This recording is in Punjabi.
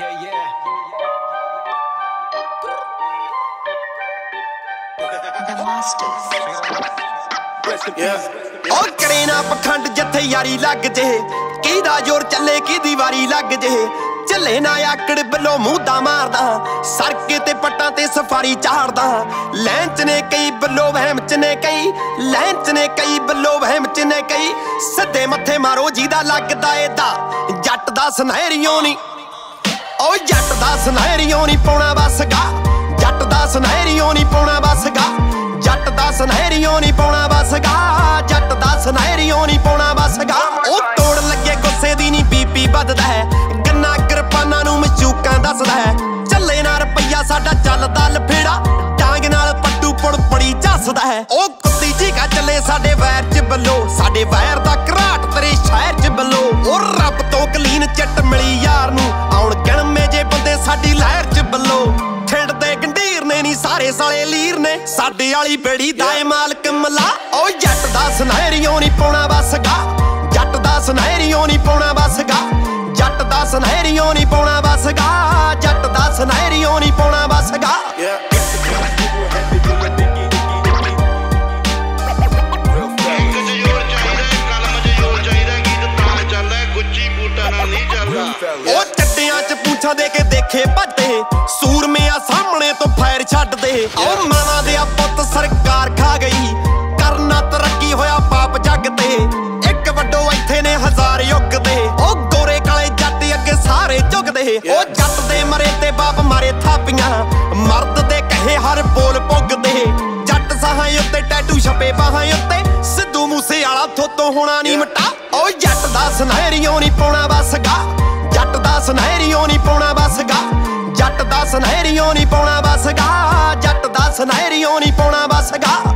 ਉਹ ਕਰੇ ਨਾ ਪਖੰਡ ਜਿੱਥੇ ਯਾਰੀ ਲੱਗ ਜੇ, ਕਿਹਦਾ ਜ਼ੋਰ ਚੱਲੇ ਕਿਹਦੀ ਵਾਰੀ ਲੱਗ ਜੇ। ਚੱਲੇ ਨਾ ਆਕੜ ਵੱਲੋਂ ਮੂੰਹਦਾ ਮਾਰਦਾ, ਸੜਕੇ ਤੇ ਪੱਟਾਂ ਤੇ ਸਫਾਰੀ ਚਾੜਦਾ। ਲੈਣ ਚ ਨੇ ਕਈ ਵੱਲੋਂ ਵਹਿਮ ਚ ਨੇ ਕਈ, ਲੈਣ ਚ ਨੇ ਕਈ ਵੱਲੋਂ ਵਹਿਮ ਚ ਨੇ ਕਈ। ਸਿੱਧੇ ਮੱਥੇ ਮਾਰੋ ਜਿਹਦਾ ਲੱਗਦਾ ਏਦਾ, ਜੱਟ ਦਾ ਸੁਨਹਿਰੀਓ ਨੀ। ਓ ਜੱਟ ਦਾ ਸੁਨਹਿਰੀਓ ਨੀ ਪਾਉਣਾ ਵਸਗਾ, ਜੱਟ ਦਾ ਸੁਨਹਿਰੀਓ ਨੀ ਪਾਉਣਾ ਵਸਗਾ, ਜੱਟ ਦਾ ਸੁਨਹਿਰੀਓ ਨੀ ਪਾਉਣਾ ਵਸਗਾ, ਜੱਟ ਦਾ ਸੁਨਹਿਰੀਓ ਨੀ ਪਾਉਣਾ ਵਸਗਾ। ਉਹ ਤੋੜ ਲੱਗੇ ਗੁੱਸੇ ਦੀ ਨੀ ਬੀਪੀ ਵੱਧਦਾ ਹੈ, ਗੰਨਾ ਕਿਰਪਾਨਾਂ ਨੂੰ ਮਸ਼ੂਕਾਂ ਦੱਸਦਾ ਹੈ। ਚੱਲੇ ਨਾ ਰੁਪਈਆ ਸਾਡਾ ਚੱਲਦਾ ਲਫੇੜਾ, ਡਾਂਗ ਨਾਲ ਪੱਟੂ ਪੁੜ ਪੜੀ ਝੱਸਦਾ ਹੈ। ਉਹ ਕੁੱਤੀ ਝੀਕਾ ਚੱਲੇ ਸਾਡੇ ਵੈਰ ਚ ਵੱਲੋਂ, ਸਾਡੇ ਵੈਰ ਦਾ ਘਰਾਟ ਤੇਰੇ ਸ਼ਹਿਰ ਚ ਵੱਲੋਂ। ਉਹ ਰੱਬ ਤੋਂ ਕਲੀਨ ਚਿੱਟ ਮਿਲੀ ਯਾਰ ਨੂੰ, ਆਉਣ ਗਿਣਵੇਂ ਜੇ ਬੰਦੇ ਸਾਡੀ ਲਹਿਰ ਚ ਵੱਲੋਂ। ਖਿੰਡਦੇ ਗੰਢੀਰ ਨੇ ਨੀ ਸਾਰੇ ਸਾਲੇ ਲੀਰ ਨੇ, ਸਾਡੇ ਵਾਲੀ ਬੇੜੀ ਦਾ ਏ ਮਾਲਕ ਮਲਾ। ਓ ਜੱਟ ਦਾ ਸੁਨਹਿਰੀਓ ਨੀ ਪਾਉਣਾ ਵਸਗਾ, ਜੱਟ ਦਾ ਸੁਨਹਿਰੀਓ ਨੀ ਪਾਉਣਾ ਵਸਗਾ, ਜੱਟ ਦਾ ਸੁਨਹਿਰੀਓ ਨੀ ਪਾਉਣਾ ਵਸਗਾ, ਜੱਟ ਦਾ ਸੁਨਹਿਰੀਓ ਨੀ ਪਾਉਣਾ ਵਸਗਾ। ਉਹ ਚੱਟਿਆਂ ਚ ਪੂੰਛਾਂ ਦੇ ਕੇ ਦੇਖੇ ਭੱਟੇ, ਸੂਰਮਿਆਂ ਸਾਹਮਣੇ ਤੋਂ ਫਾਇਰ ਛੱਡਦੇ। ਉਹ ਮਾਵਾਂ ਦੇ ਪੁੱਤ ਸਰਕਾਰ ਖਾ ਗਈ, ਕਰਨਾ ਤਰੱਕੀ ਹੋਇਆ ਪਾਪ ਜੱਗ ਤੇ। ਇੱਕ ਵੱਡੋ ਇੱਥੇ ਨੇ ਹਜ਼ਾਰ ਯੁੱਗ ਦੇ, ਉਹ ਗੋਰੇ ਕਾਲੇ ਜੱਟ ਅੱਗੇ ਸਾਰੇ ਝੁਕਦੇ। ਉਹ ਜੱਟ ਦੇ ਮਰੇ ਤੇ ਬਾਪ ਮਾਰੇ ਥਾਪੀਆਂ, ਮਰਦ ਦੇ ਕਹੇ ਹਰ ਬੋਲ ਪੁੱਗਦੇ। ਜੱਟ ਸਾਹਾਂ ਉੱਤੇ ਟੈਟੂ ਛਪੇ ਬਾਹਾਂ ਉੱਤੇ, ਸਿੱਧੂ ਮੂਸੇ ਵਾਲਾ ਥੋਤੋਂ ਹੋਣਾ ਨੀ ਮਿੱਟਾ। ਉਹ ਜੱਟ ਦਾ ਸੁਨਹਿਰੀਓ ਨੀ ਪਾਉਣਾ ਵਸਗਾ, ਜੱਟ ਦਾ ਸੁਨਹਿਰੀਓ ਨੀ ਪਾਉਣਾ ਵਸਗਾ, ਜੱਟ ਦਾ ਸੁਨਹਿਰੀਓ ਨੀ ਪਾਉਣਾ ਵਸਗਾ, ਜੱਟ ਦਾ ਸੁਨਹਿਰੀਓ ਨੀ ਪਾਉਣਾ ਵਸਗਾ।